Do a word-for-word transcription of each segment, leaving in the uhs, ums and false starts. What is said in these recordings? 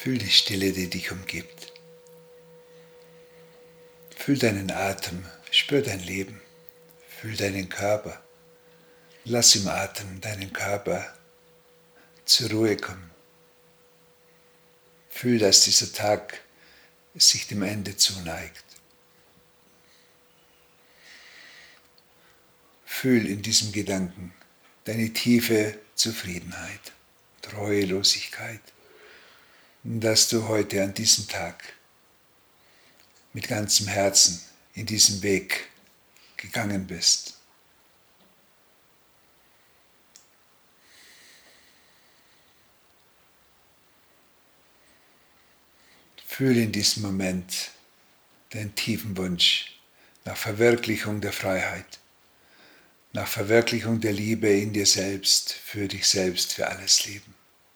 Fühl die Stille, die dich umgibt. Fühl deinen Atem, spür dein Leben. Fühl deinen Körper. Lass im Atem deinen Körper zur Ruhe kommen. Fühl, dass dieser Tag sich dem Ende zuneigt. Fühl in diesem Gedanken deine tiefe Zufriedenheit, Treuelosigkeit, dass du heute an diesem Tag mit ganzem Herzen in diesen Weg gegangen bist. Fühle in diesem Moment deinen tiefen Wunsch nach Verwirklichung der Freiheit, nach Verwirklichung der Liebe in dir selbst, für dich selbst, für alles Leben.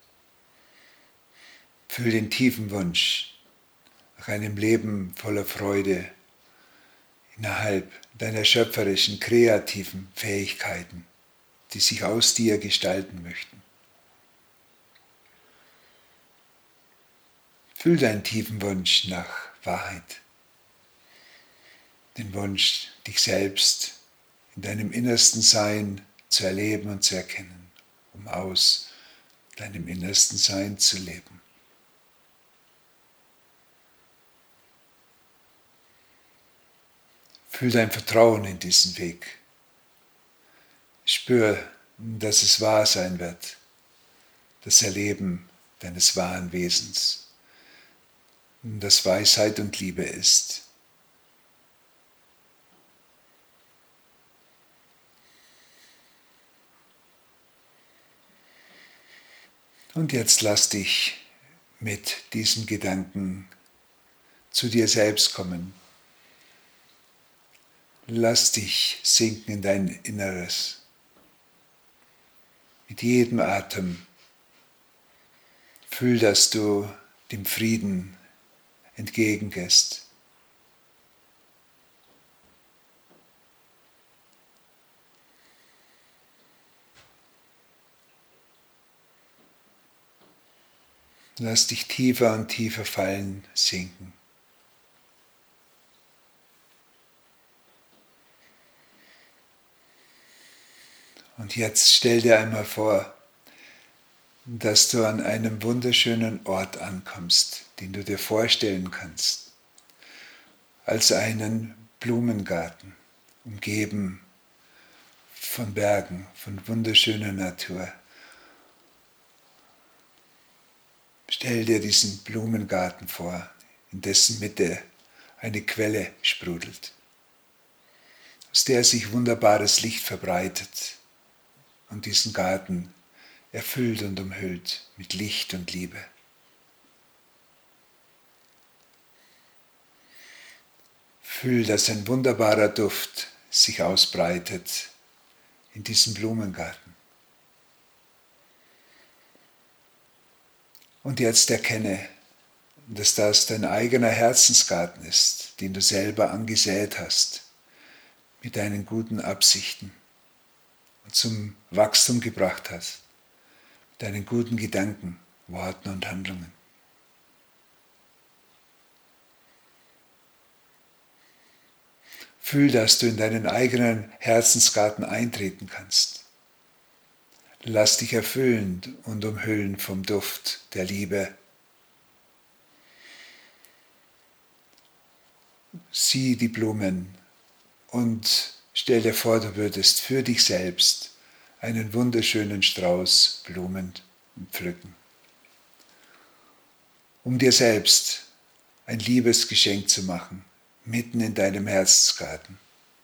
Fühle den tiefen Wunsch nach einem Leben voller Freude innerhalb deiner schöpferischen, kreativen Fähigkeiten, die sich aus dir gestalten möchten. Fühl deinen tiefen Wunsch nach Wahrheit, den Wunsch, dich selbst in deinem innersten Sein zu erleben und zu erkennen, um aus deinem innersten Sein zu leben. Fühl dein Vertrauen in diesen Weg. Spür, dass es wahr sein wird, das Erleben deines wahren Wesens, das Weisheit und Liebe ist. Und jetzt lass dich mit diesem Gedanken zu dir selbst kommen. Lass dich sinken in dein Inneres. Mit jedem Atem fühl, dass du dem Frieden entgegengehst. Lass dich tiefer und tiefer fallen, sinken. Und jetzt stell dir einmal vor, dass du an einem wunderschönen Ort ankommst, den du dir vorstellen kannst, als einen Blumengarten, umgeben von Bergen, von wunderschöner Natur. Stell dir diesen Blumengarten vor, in dessen Mitte eine Quelle sprudelt, aus der sich wunderbares Licht verbreitet und diesen Garten erfüllt und umhüllt mit Licht und Liebe. Fühl, dass ein wunderbarer Duft sich ausbreitet in diesem Blumengarten. Und jetzt erkenne, dass das dein eigener Herzensgarten ist, den du selber angesät hast, mit deinen guten Absichten und zum Wachstum gebracht hast, mit deinen guten Gedanken, Worten und Handlungen. Fühl, dass du in deinen eigenen Herzensgarten eintreten kannst. Lass dich erfüllen und umhüllen vom Duft der Liebe. Sieh die Blumen und stell dir vor, du würdest für dich selbst einen wunderschönen Strauß Blumen pflücken, um dir selbst ein Liebesgeschenk zu machen, mitten in deinem Herzensgarten.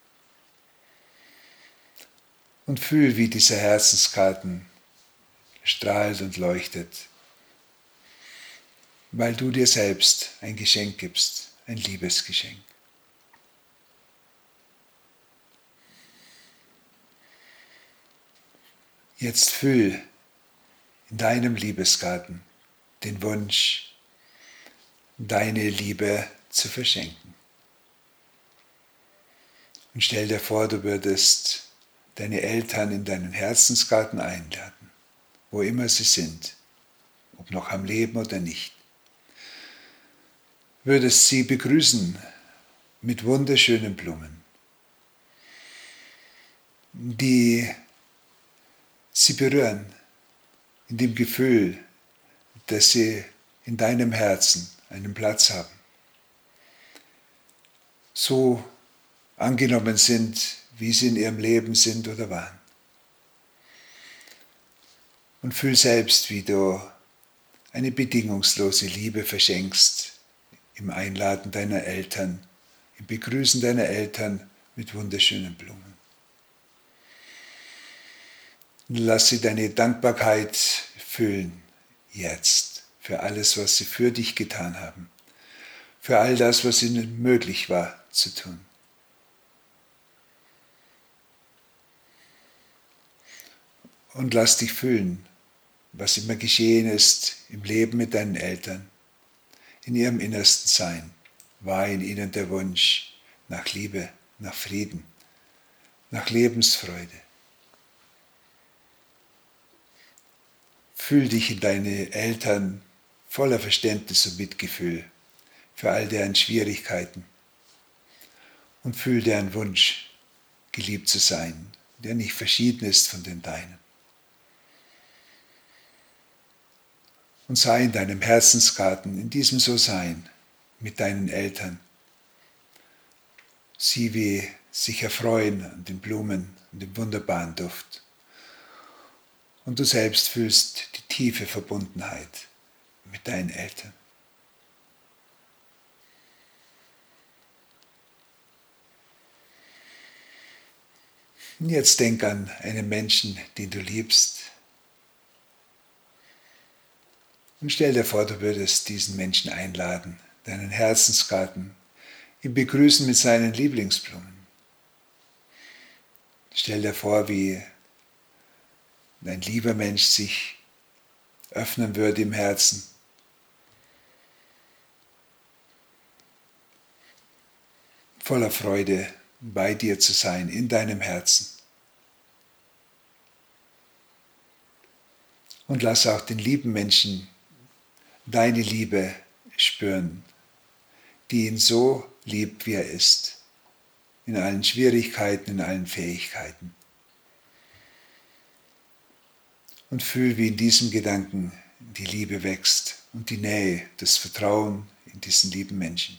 Und fühl, wie dieser Herzensgarten strahlt und leuchtet, weil du dir selbst ein Geschenk gibst, ein Liebesgeschenk. Jetzt fühl in deinem Liebesgarten den Wunsch, deine Liebe zu verschenken. Und stell dir vor, du würdest deine Eltern in deinen Herzensgarten einladen, wo immer sie sind, ob noch am Leben oder nicht. würdest sie begrüßen mit wunderschönen Blumen, die sie berühren in dem Gefühl, dass sie in deinem Herzen einen Platz haben, so angenommen sind, wie sie in ihrem Leben sind oder waren. Und fühl selbst, wie du eine bedingungslose Liebe verschenkst im Einladen deiner Eltern, im Begrüßen deiner Eltern mit wunderschönen Blumen. Lass sie deine Dankbarkeit fühlen jetzt für alles, was sie für dich getan haben, für all das, was ihnen möglich war zu tun. Und lass dich fühlen, was immer geschehen ist im Leben mit deinen Eltern, in ihrem innersten Sein. War in ihnen der Wunsch nach Liebe, nach Frieden, nach Lebensfreude. Fühl dich in deine Eltern voller Verständnis und Mitgefühl für all deren Schwierigkeiten und fühl deren Wunsch, geliebt zu sein, der nicht verschieden ist von den deinen. Und sei in deinem Herzensgarten, in diesem So-Sein mit deinen Eltern. Sieh, wie sich erfreuen an den Blumen und dem wunderbaren Duft. Und du selbst fühlst die tiefe Verbundenheit mit deinen Eltern. Und jetzt denk an einen Menschen, den du liebst. Und stell dir vor, du würdest diesen Menschen einladen, deinen Herzensgarten, ihn begrüßen mit seinen Lieblingsblumen. Stell dir vor, wie ein lieber Mensch sich öffnen würde im Herzen. Voller Freude bei dir zu sein, in deinem Herzen. Und lass auch den lieben Menschen deine Liebe spüren, die ihn so liebt, wie er ist, in allen Schwierigkeiten, in allen Fähigkeiten. Und fühl, wie in diesem Gedanken die Liebe wächst und die Nähe, das Vertrauen in diesen lieben Menschen.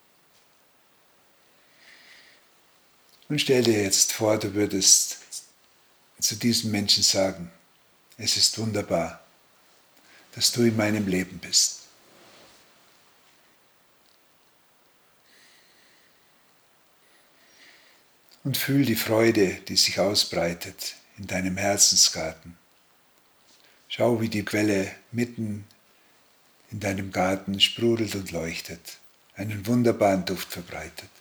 Und stell dir jetzt vor, du würdest zu diesem Menschen sagen, es ist wunderbar, dass du in meinem Leben bist. Und fühl die Freude, die sich ausbreitet in deinem Herzensgarten. Schau, wie die Quelle mitten in deinem Garten sprudelt und leuchtet, einen wunderbaren Duft verbreitet.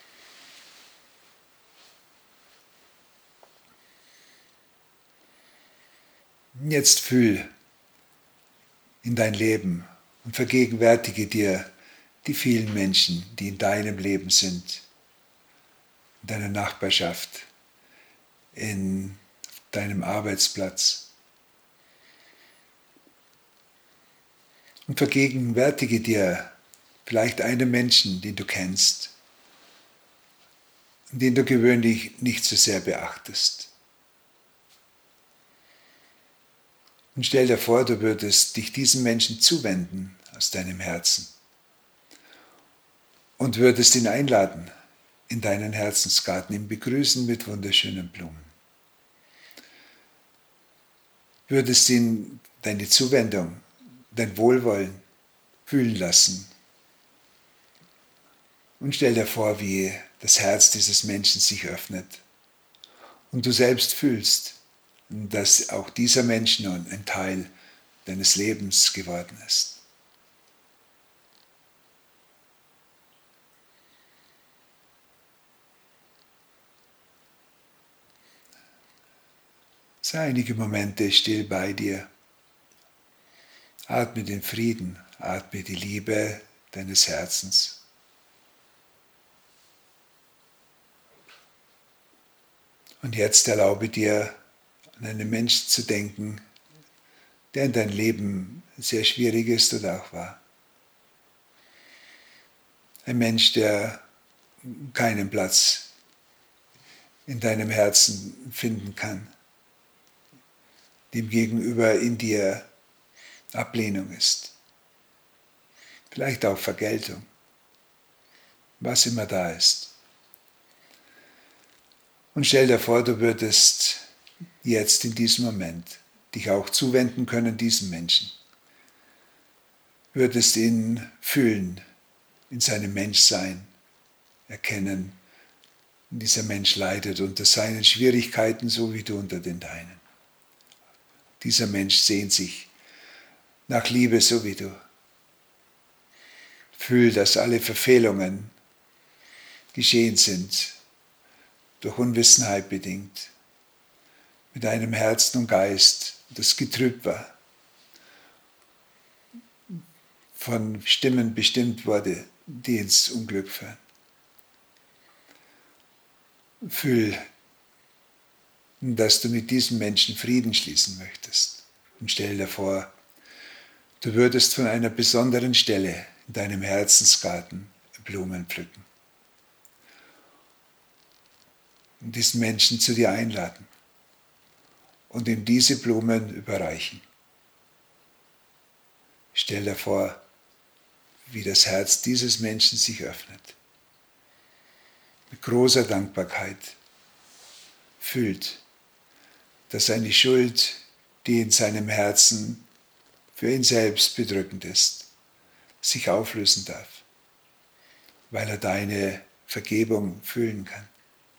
Jetzt fühl in dein Leben und vergegenwärtige dir die vielen Menschen, die in deinem Leben sind, in deiner Nachbarschaft, in deinem Arbeitsplatz. Und vergegenwärtige dir vielleicht einen Menschen, den du kennst, den du gewöhnlich nicht so sehr beachtest. Und stell dir vor, du würdest dich diesem Menschen zuwenden aus deinem Herzen und würdest ihn einladen in deinen Herzensgarten, ihn begrüßen mit wunderschönen Blumen. Würdest ihn deine Zuwendung, dein Wohlwollen fühlen lassen. Und stell dir vor, wie das Herz dieses Menschen sich öffnet und du selbst fühlst, dass auch dieser Mensch nun ein Teil deines Lebens geworden ist. Sei einige Momente still bei dir. Atme den Frieden, atme die Liebe deines Herzens. Und jetzt erlaube dir, an einen Menschen zu denken, der in deinem Leben sehr schwierig ist oder auch war. Ein Mensch, der keinen Platz in deinem Herzen finden kann, dem gegenüber in dir Ablehnung ist, vielleicht auch Vergeltung, was immer da ist. Und stell dir vor, du würdest jetzt in diesem Moment dich auch zuwenden können diesem Menschen, würdest ihn fühlen, in seinem Menschsein erkennen, dieser Mensch leidet unter seinen Schwierigkeiten, so wie du unter den deinen. Dieser Mensch sehnt sich nach Liebe, so wie du. Fühl, dass alle Verfehlungen geschehen sind, durch Unwissenheit bedingt, mit einem Herzen und Geist, das getrübt war, von Stimmen bestimmt wurde, die ins Unglück führen. Fühl, dass du mit diesem Menschen Frieden schließen möchtest. Und stell dir vor, du würdest von einer besonderen Stelle in deinem Herzensgarten Blumen pflücken. Und diesen Menschen zu dir einladen und ihm diese Blumen überreichen. Stell dir vor, wie das Herz dieses Menschen sich öffnet. Mit großer Dankbarkeit fühlt, dass seine Schuld, die in seinem Herzen für ihn selbst bedrückend ist, sich auflösen darf, weil er deine Vergebung fühlen kann.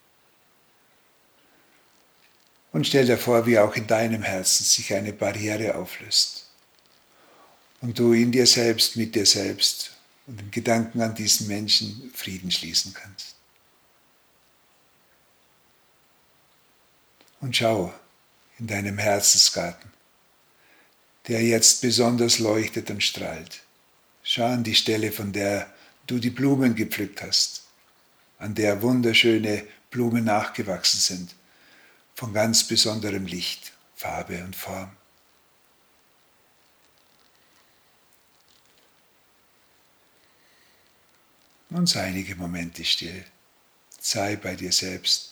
Und stell dir vor, wie auch in deinem Herzen sich eine Barriere auflöst und du in dir selbst, mit dir selbst und im Gedanken an diesen Menschen Frieden schließen kannst. Und schau in deinem Herzensgarten, der jetzt besonders leuchtet und strahlt. Schau an die Stelle, von der du die Blumen gepflückt hast, an der wunderschöne Blumen nachgewachsen sind, von ganz besonderem Licht, Farbe und Form. Und sei einige Momente still, sei bei dir selbst.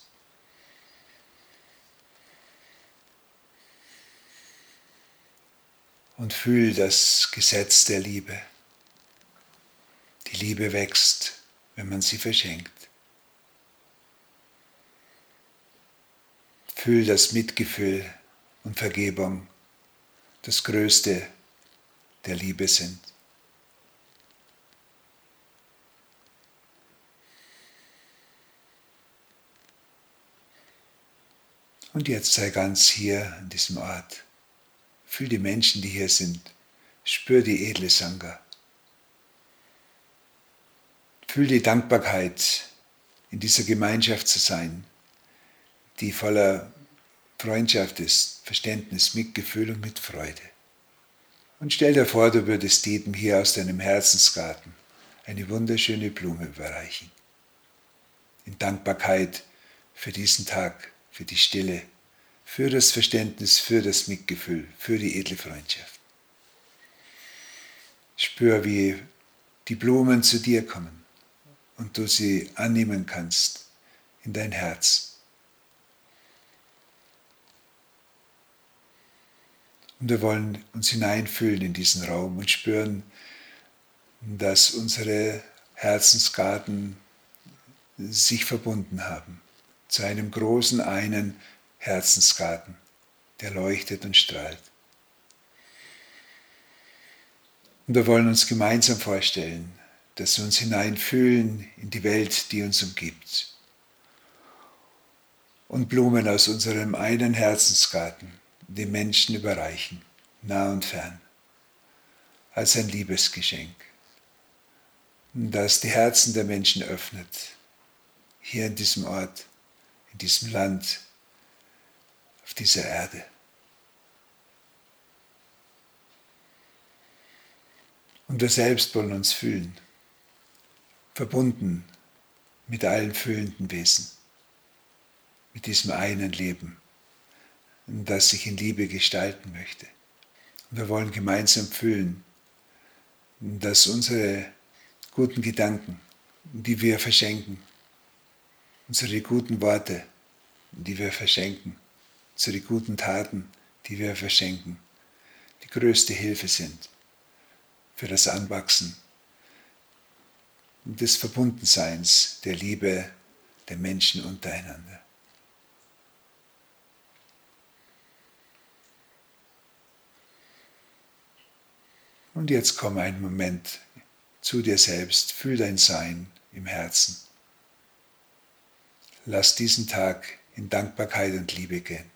Und fühl das Gesetz der Liebe. Die Liebe wächst, wenn man sie verschenkt. Fühl, dass Mitgefühl und Vergebung das Größte der Liebe sind. Und jetzt sei ganz hier an diesem Ort. Fühl die Menschen, die hier sind. Spür die edle Sangha. Fühl die Dankbarkeit, in dieser Gemeinschaft zu sein, die voller Freundschaft ist, Verständnis, Mitgefühl und mit Freude. Und stell dir vor, du würdest jedem hier aus deinem Herzensgarten eine wunderschöne Blume überreichen. In Dankbarkeit für diesen Tag, für die Stille, für das Verständnis, für das Mitgefühl, für die edle Freundschaft. Spür, wie die Blumen zu dir kommen und du sie annehmen kannst in dein Herz. Und wir wollen uns hineinfühlen in diesen Raum und spüren, dass unsere Herzensgarten sich verbunden haben zu einem großen einen Herzensgarten, der leuchtet und strahlt. Und wir wollen uns gemeinsam vorstellen, dass wir uns hineinfühlen in die Welt, die uns umgibt. Und Blumen aus unserem einen Herzensgarten den Menschen überreichen, nah und fern, als ein Liebesgeschenk, das die Herzen der Menschen öffnet, hier in diesem Ort, in diesem Land, auf dieser Erde. Und wir selbst wollen uns fühlen, verbunden mit allen fühlenden Wesen, mit diesem einen Leben, das sich in Liebe gestalten möchte. Und wir wollen gemeinsam fühlen, dass unsere guten Gedanken die wir verschenken, unsere guten Worte, die wir verschenken, unsere guten Taten, die wir verschenken, die größte Hilfe sind für das Anwachsen des Verbundenseins, der Liebe der Menschen untereinander. Und jetzt komm einen Moment zu dir selbst, fühl dein Sein im Herzen. Lass diesen Tag in Dankbarkeit und Liebe gehen.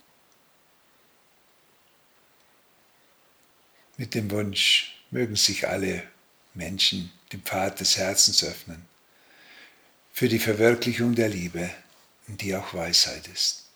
Mit dem Wunsch, mögen sich alle Menschen dem Pfad des Herzens öffnen, für die Verwirklichung der Liebe, die auch Weisheit ist.